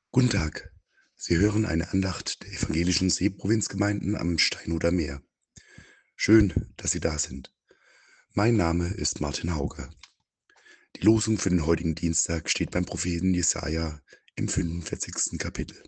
Guten Tag. Sie hören eine Andacht der evangelischen Seeprovinzgemeinden am Steinhuder Meer. Schön, dass Sie da sind. Mein Name ist Martin Hauger. Die Losung für den heutigen Dienstag steht beim Propheten Jesaja im 45. Kapitel.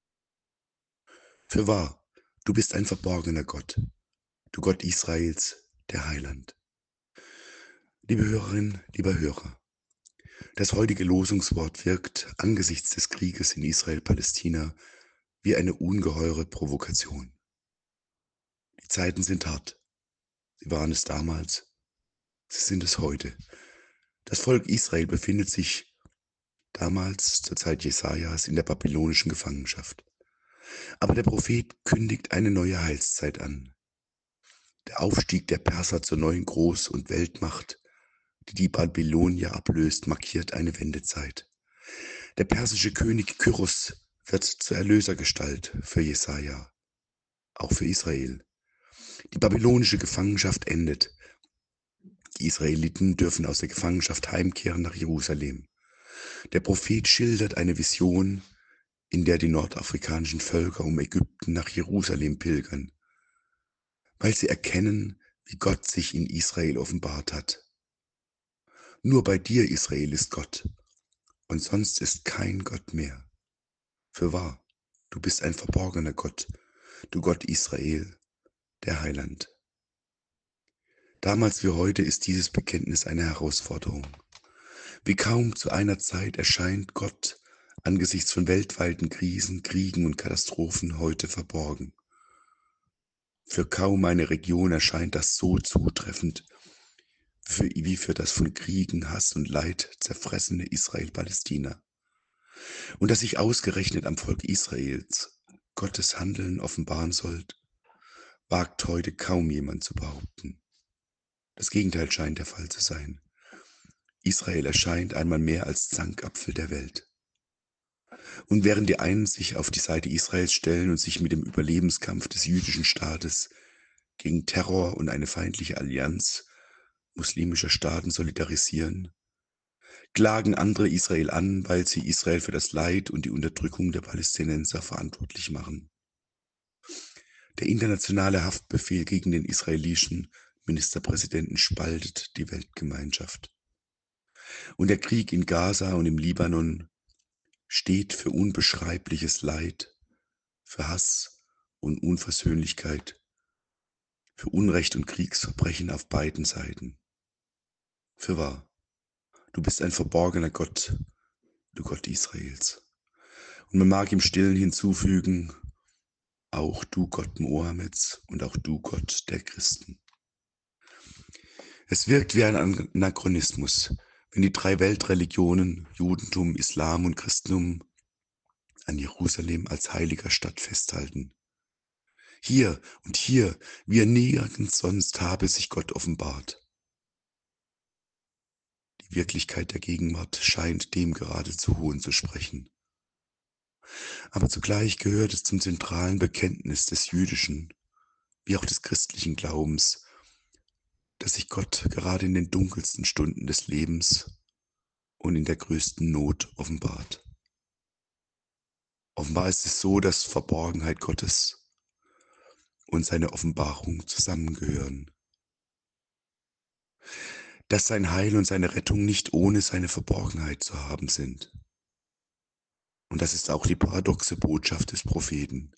Fürwahr, du bist ein verborgener Gott, du Gott Israels, der Heiland. Liebe Hörerinnen, lieber Hörer, das heutige Losungswort wirkt angesichts des Krieges in Israel-Palästina wie eine ungeheure Provokation. Die Zeiten sind hart. Sie waren es damals, sie sind es heute. Das Volk Israel befindet sich damals zur Zeit Jesajas in der babylonischen Gefangenschaft. Aber der Prophet kündigt eine neue Heilszeit an. Der Aufstieg der Perser zur neuen Groß- und Weltmacht, die die Babylonier ablöst, markiert eine Wendezeit. Der persische König Kyros wird zur Erlösergestalt für Jesaja, auch für Israel. Die babylonische Gefangenschaft endet. Die Israeliten dürfen aus der Gefangenschaft heimkehren nach Jerusalem. Der Prophet schildert eine Vision, in der die nordafrikanischen Völker um Ägypten nach Jerusalem pilgern, weil sie erkennen, wie Gott sich in Israel offenbart hat. Nur bei dir, Israel, ist Gott, und sonst ist kein Gott mehr. Fürwahr, du bist ein verborgener Gott, du Gott Israel, der Heiland. Damals wie heute ist dieses Bekenntnis eine Herausforderung. Wie kaum zu einer Zeit erscheint Gott angesichts von weltweiten Krisen, Kriegen und Katastrophen heute verborgen. Für kaum eine Region erscheint das so zutreffend wie für das von Kriegen, Hass und Leid zerfressene Israel-Palästina. Und dass sich ausgerechnet am Volk Israels Gottes Handeln offenbaren soll, wagt heute kaum jemand zu behaupten. Das Gegenteil scheint der Fall zu sein. Israel erscheint einmal mehr als Zankapfel der Welt. Und während die einen sich auf die Seite Israels stellen und sich mit dem Überlebenskampf des jüdischen Staates gegen Terror und eine feindliche Allianz muslimischer Staaten solidarisieren, klagen andere Israel an, weil sie Israel für das Leid und die Unterdrückung der Palästinenser verantwortlich machen. Der internationale Haftbefehl gegen den israelischen Ministerpräsidenten spaltet die Weltgemeinschaft. Und der Krieg in Gaza und im Libanon steht für unbeschreibliches Leid, für Hass und Unversöhnlichkeit, für Unrecht und Kriegsverbrechen auf beiden Seiten. Fürwahr, du bist ein verborgener Gott, du Gott Israels. Und man mag im Stillen hinzufügen, auch du Gott Mohammeds und auch du Gott der Christen. Es wirkt wie ein Anachronismus, wenn die drei Weltreligionen, Judentum, Islam und Christentum, an Jerusalem als heiliger Stadt festhalten. Hier und hier, wie er nirgends sonst, habe sich Gott offenbart. Die Wirklichkeit der Gegenwart scheint dem geradezu Hohn zu sprechen. Aber zugleich gehört es zum zentralen Bekenntnis des jüdischen, wie auch des christlichen Glaubens, dass sich Gott gerade in den dunkelsten Stunden des Lebens und in der größten Not offenbart. Offenbar ist es so, dass Verborgenheit Gottes und seine Offenbarung zusammengehören. Dass sein Heil und seine Rettung nicht ohne seine Verborgenheit zu haben sind. Und das ist auch die paradoxe Botschaft des Propheten.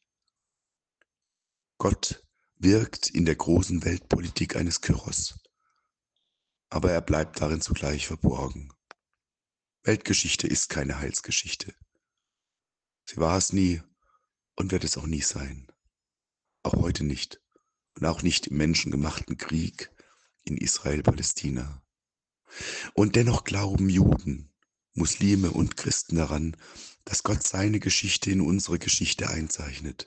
Gott wirkt in der großen Weltpolitik eines Kyros, aber er bleibt darin zugleich verborgen. Weltgeschichte ist keine Heilsgeschichte. Sie war es nie und wird es auch nie sein. Auch heute nicht. Und auch nicht im menschengemachten Krieg in Israel-Palästina. Und dennoch glauben Juden, Muslime und Christen daran, dass Gott seine Geschichte in unsere Geschichte einzeichnet.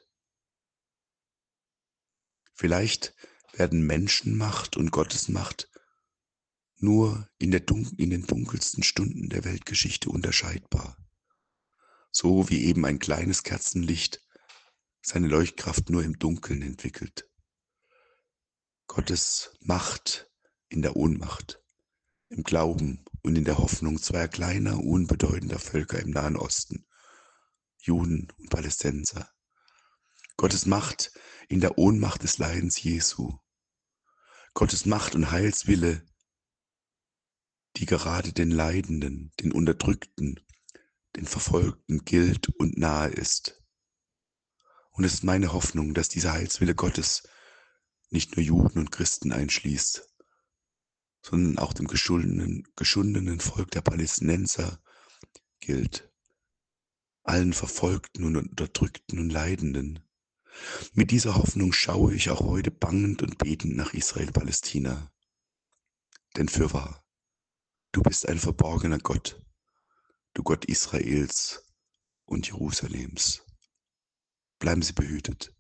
Vielleicht werden Menschenmacht und Gottesmacht nur in den dunkelsten Stunden der Weltgeschichte unterscheidbar. So wie eben ein kleines Kerzenlicht seine Leuchtkraft nur im Dunkeln entwickelt. Gottes Macht in der Ohnmacht, im Glauben und in der Hoffnung zweier kleiner, unbedeutender Völker im Nahen Osten, Juden und Palästinenser. Gottes Macht in der Ohnmacht des Leidens Jesu. Gottes Macht und Heilswille, die gerade den Leidenden, den Unterdrückten, den Verfolgten gilt und nahe ist. Und es ist meine Hoffnung, dass dieser Heilswille Gottes nicht nur Juden und Christen einschließt, sondern auch dem geschundenen Volk der Palästinenser gilt, allen Verfolgten und Unterdrückten und Leidenden. Mit dieser Hoffnung schaue ich auch heute bangend und betend nach Israel-Palästina. Denn fürwahr, du bist ein verborgener Gott, du Gott Israels und Jerusalems. Bleiben Sie behütet.